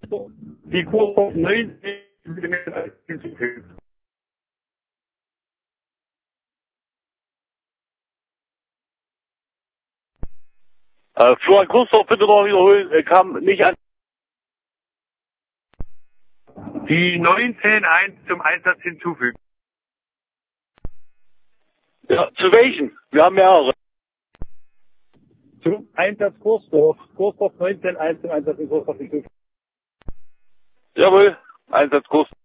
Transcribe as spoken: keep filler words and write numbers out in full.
Die Kursdorf neunzehn Millimeter hinzufügen. Äh, Florian Kursdorf bitte noch wiederholen, er kam nicht an. Die neunzehn eins zum Einsatz hinzufügen. Ja, zu welchen? Wir haben mehrere. Zum Einsatz Kursdorf. Kursdorf neunzehn eins zum Einsatz in Kursdorf hinzufügen. Jawohl, Einsatzkurs.